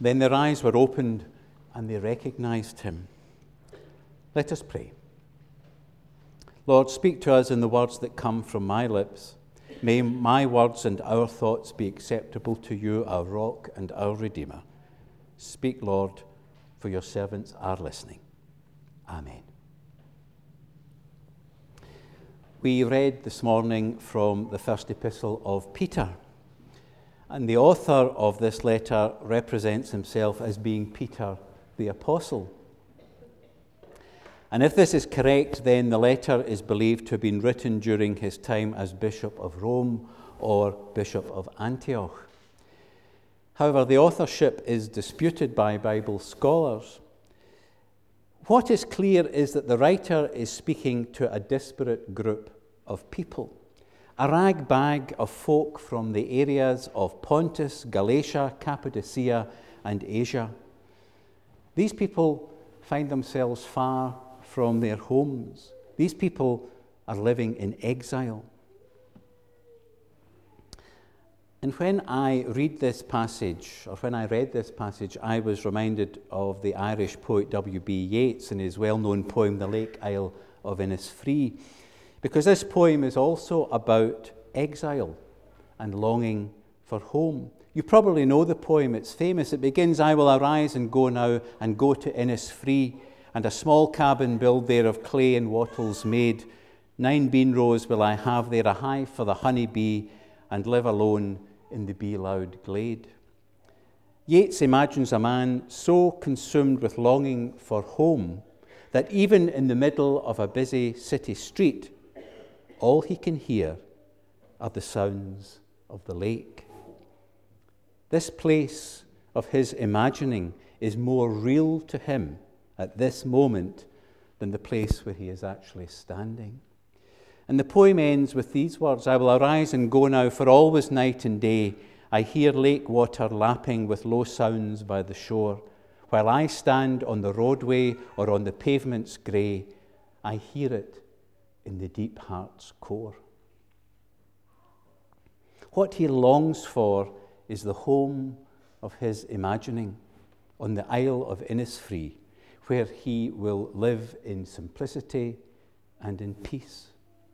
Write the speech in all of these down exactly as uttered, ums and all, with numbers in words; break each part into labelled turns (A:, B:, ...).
A: Then their eyes were opened and they recognized him. Let us pray. Lord, speak to us in the words that come from my lips. May my words and our thoughts be acceptable to you, our rock and our Redeemer. Speak, Lord, for your servants are listening. Amen. We read this morning from the first epistle of Peter, and the author of this letter represents himself as being Peter the Apostle. And if this is correct, then the letter is believed to have been written during his time as Bishop of Rome or Bishop of Antioch. However, the authorship is disputed by Bible scholars. What is clear is that the writer is speaking to a disparate group of people, a rag bag of folk from the areas of Pontus, Galatia, Cappadocia, and Asia. These people find themselves far from their homes. These people are living in exile. And when I read this passage, or when I read this passage, I was reminded of the Irish poet W B Yeats and his well-known poem, The Lake Isle of Innisfree, because this poem is also about exile and longing for home. You probably know the poem, it's famous. It begins, I will arise and go now, and go to Innisfree, and a small cabin build there of clay and wattles made. Nine bean rows will I have there, a hive for the honey bee, and live alone in the bee-loud glade. Yeats imagines a man so consumed with longing for home that even in the middle of a busy city street, all he can hear are the sounds of the lake. This place of his imagining is more real to him at this moment than the place where he is actually standing. And the poem ends with these words, I will arise and go now, for always night and day. I hear lake water lapping with low sounds by the shore. While I stand on the roadway or on the pavement's grey, I hear it in the deep heart's core. What he longs for is the home of his imagining on the Isle of Innisfree, where he will live in simplicity and in peace.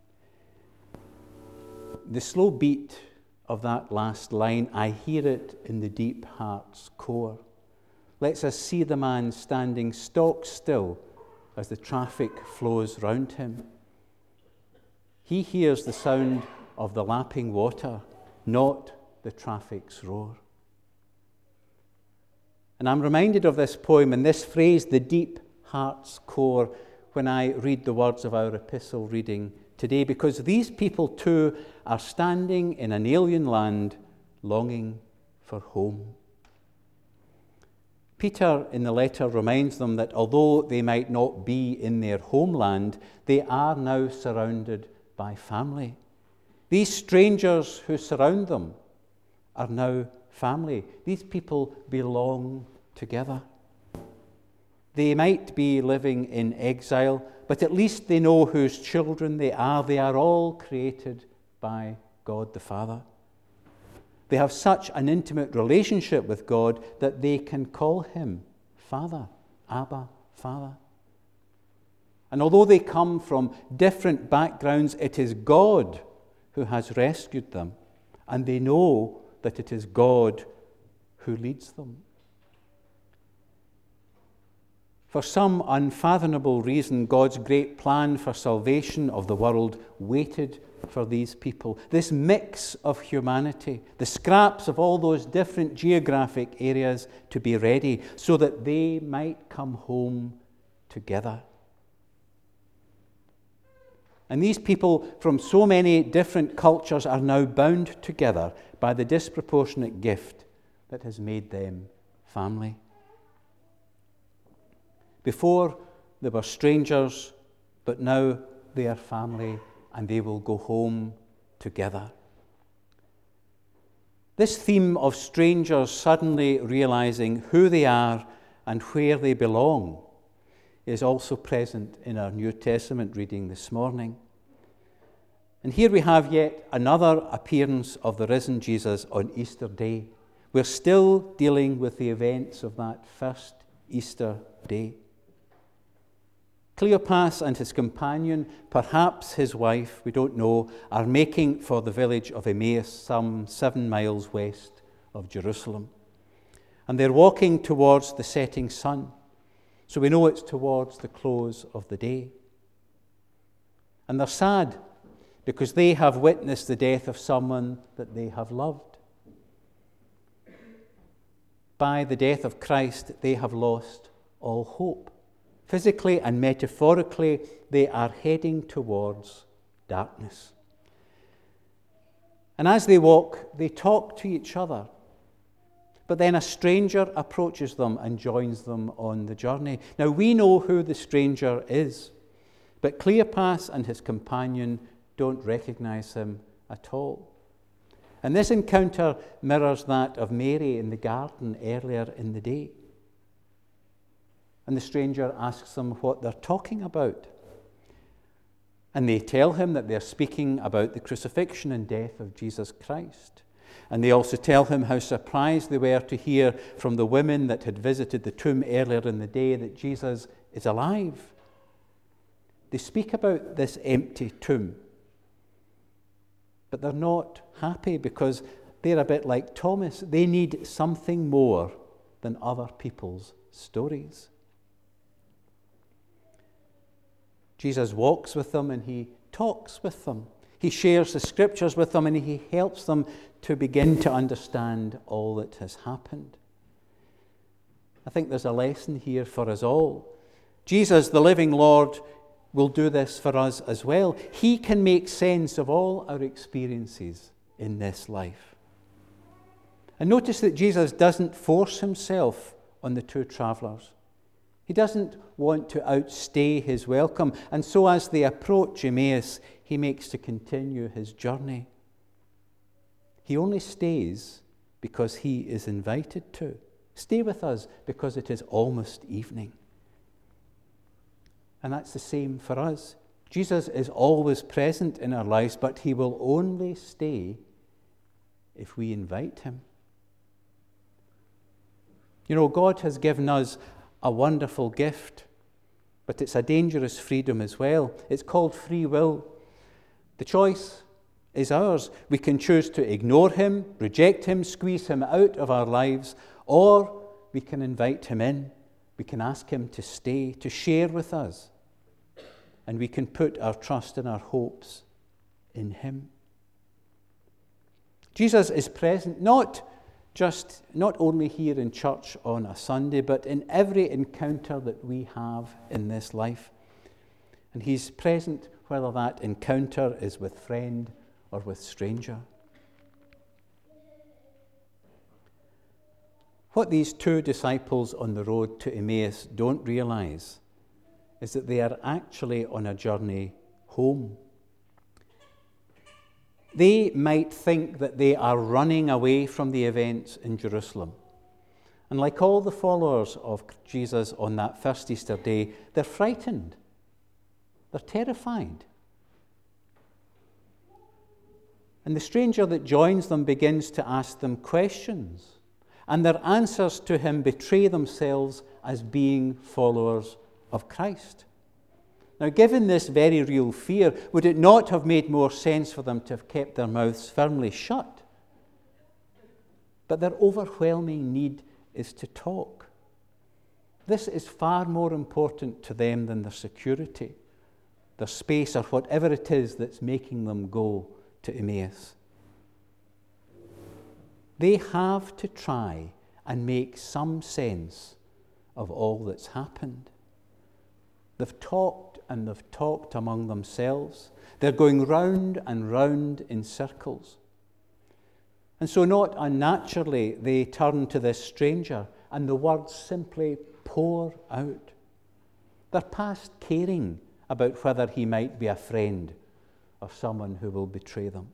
A: The slow beat of that last line, I hear it in the deep heart's core, lets us see the man standing stock still as the traffic flows round him. He hears the sound of the lapping water, not the traffic's roar. And I'm reminded of this poem and this phrase, the deep heart's core, when I read the words of our epistle reading today, because these people too are standing in an alien land, longing for home. Peter in the letter reminds them that although they might not be in their homeland, they are now surrounded by family. These strangers who surround them are now family. These people belong together. They might be living in exile, but at least they know whose children they are. They are all created by God the Father. They have such an intimate relationship with God that they can call him Father, Abba, Father. And although they come from different backgrounds, it is God who has rescued them, and they know that it is God who leads them. For some unfathomable reason, God's great plan for salvation of the world waited for these people. This mix of humanity, the scraps of all those different geographic areas to be ready so that they might come home together. And these people from so many different cultures are now bound together by the disproportionate gift that has made them family. Before, they were strangers, but now they are family, and they will go home together. This theme of strangers suddenly realizing who they are and where they belong is also present in our New Testament reading this morning. And here we have yet another appearance of the risen Jesus on Easter Day. We're still dealing with the events of that first Easter day. Cleopas and his companion, perhaps his wife, we don't know, are making for the village of Emmaus, some seven miles west of Jerusalem. And they're walking towards the setting sun. So we know it's towards the close of the day. And they're sad because they have witnessed the death of someone that they have loved. By the death of Christ, they have lost all hope. Physically and metaphorically, they are heading towards darkness. And as they walk, they talk to each other. But then a stranger approaches them and joins them on the journey. Now, we know who the stranger is, but Cleopas and his companion don't recognize him at all. And this encounter mirrors that of Mary in the garden earlier in the day. And the stranger asks them what they're talking about. And they tell him that they're speaking about the crucifixion and death of Jesus Christ. And they also tell him how surprised they were to hear from the women that had visited the tomb earlier in the day that Jesus is alive. They speak about this empty tomb. But they're not happy because they're a bit like Thomas. They need something more than other people's stories. Jesus walks with them and he talks with them. He shares the scriptures with them and he helps them to begin to understand all that has happened. I think there's a lesson here for us all. Jesus, the living Lord, will do this for us as well. He can make sense of all our experiences in this life. And notice that Jesus doesn't force himself on the two travelers. He doesn't want to outstay his welcome. And so as they approach Emmaus, he makes to continue his journey. He only stays because he is invited to. Stay with us because it is almost evening. And that's the same for us. Jesus is always present in our lives, but he will only stay if we invite him. You know, God has given us a wonderful gift, but it's a dangerous freedom as well. It's called free will. The choice is ours. We can choose to ignore him, reject him, squeeze him out of our lives, or we can invite him in. We can ask him to stay, to share with us, and we can put our trust and our hopes in him. Jesus is present not just, not only here in church on a Sunday, but in every encounter that we have in this life. And he's present whether that encounter is with friend or with stranger. What these two disciples on the road to Emmaus don't realize is that they are actually on a journey home. They might think that they are running away from the events in Jerusalem. And like all the followers of Jesus on that first Easter day, they're frightened. They're terrified. And the stranger that joins them begins to ask them questions. And their answers to him betray themselves as being followers of Christ. Now, given this very real fear, would it not have made more sense for them to have kept their mouths firmly shut? But their overwhelming need is to talk. This is far more important to them than their security, their space, or whatever it is that's making them go to Emmaus. They have to try and make some sense of all that's happened. They've talked and they've talked among themselves. They're going round and round in circles. And so not unnaturally, they turn to this stranger and the words simply pour out. They're past caring about whether he might be a friend or someone who will betray them.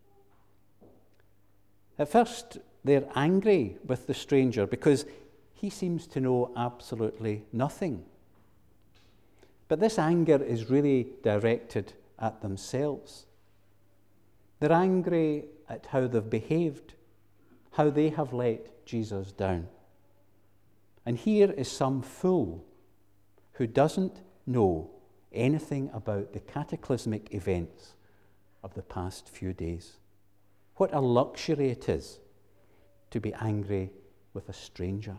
A: At first, they're angry with the stranger because he seems to know absolutely nothing. But this anger is really directed at themselves. They're angry at how they've behaved, how they have let Jesus down. And here is some fool who doesn't know anything about the cataclysmic events of the past few days. What a luxury it is to be angry with a stranger.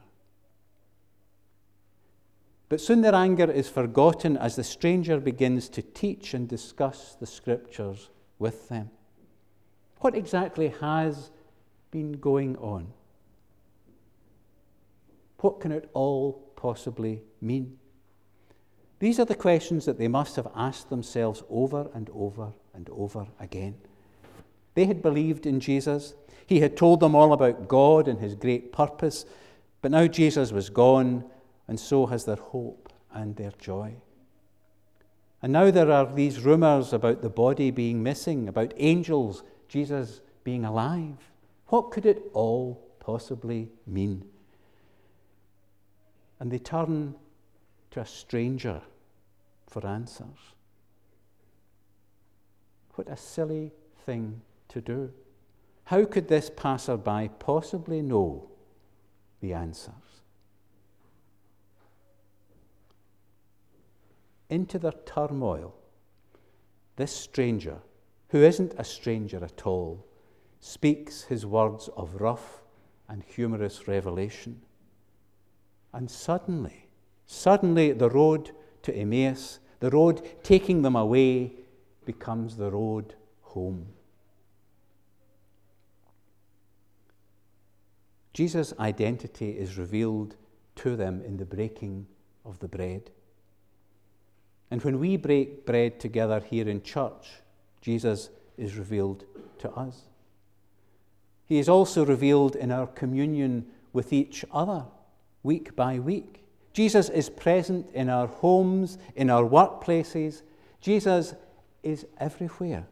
A: But soon their anger is forgotten as the stranger begins to teach and discuss the scriptures with them. What exactly has been going on? What can it all possibly mean? These are the questions that they must have asked themselves over and over and over again. They had believed in Jesus. He had told them all about God and his great purpose, but now Jesus was gone, and so has their hope and their joy. And now there are these rumors about the body being missing, about angels, Jesus being alive. What could it all possibly mean? And they turn to a stranger for answers. What a silly thing to do. How could this passerby possibly know the answers? Into their turmoil, this stranger, who isn't a stranger at all, speaks his words of rough and humorous revelation. And suddenly, suddenly the road to Emmaus, the road taking them away, becomes the road home. Jesus' identity is revealed to them in the breaking of the bread. And when we break bread together here in church, Jesus is revealed to us. He is also revealed in our communion with each other, week by week. Jesus is present in our homes, in our workplaces. Jesus is everywhere.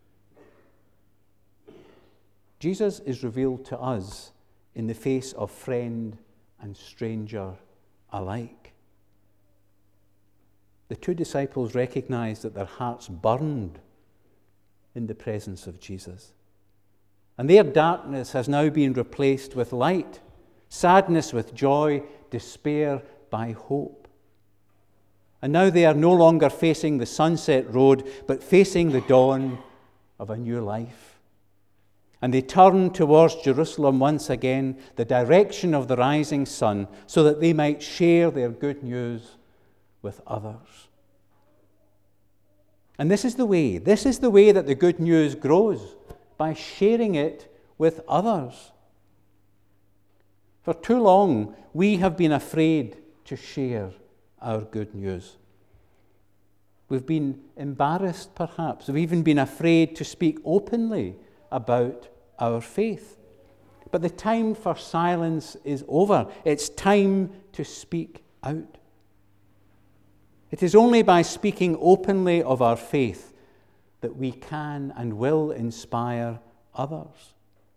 A: Jesus is revealed to us in the face of friend and stranger alike. The two disciples recognized that their hearts burned in the presence of Jesus. And their darkness has now been replaced with light, sadness with joy, despair by hope. And now they are no longer facing the sunset road, but facing the dawn of a new life. And they turn towards Jerusalem once again, the direction of the rising sun, so that they might share their good news with others. And this is the way, this is the way that the good news grows, by sharing it with others. For too long, we have been afraid to share our good news. We've been embarrassed, perhaps. We've even been afraid to speak openly about our faith. But the time for silence is over. It's time to speak out. It is only by speaking openly of our faith that we can and will inspire others.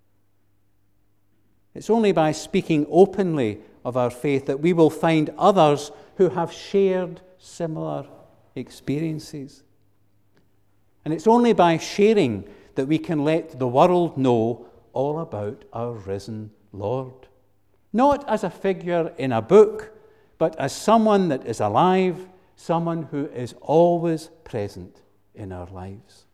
A: It's only by speaking openly of our faith that we will find others who have shared similar experiences. And it's only by sharing that we can let the world know all about our risen Lord. Not as a figure in a book, but as someone that is alive, someone who is always present in our lives.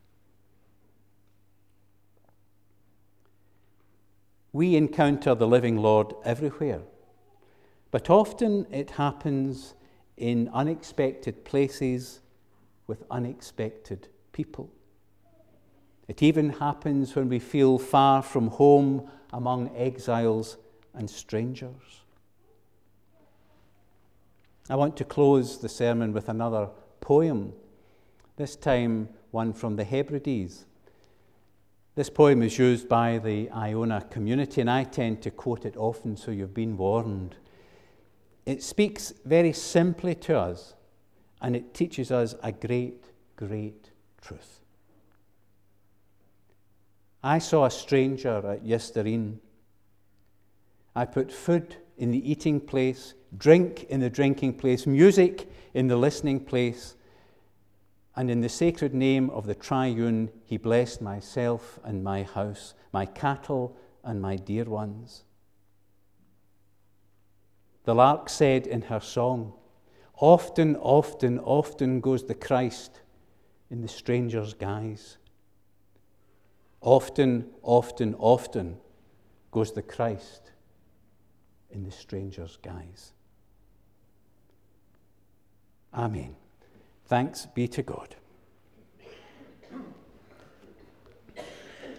A: We encounter the living Lord everywhere, but often it happens in unexpected places with unexpected people. It even happens when we feel far from home among exiles and strangers. I want to close the sermon with another poem, this time one from the Hebrides. This poem is used by the Iona community, and I tend to quote it often, so you've been warned. It speaks very simply to us, and it teaches us a great, great truth. I saw a stranger at Yestereen. I put food in the eating place, drink in the drinking place, music in the listening place, and in the sacred name of the Triune, he blessed myself and my house, my cattle and my dear ones. The lark said in her song, often, often, often goes the Christ in the stranger's guise. Often, often, often goes the Christ in the stranger's guise. Amen. Thanks be to God.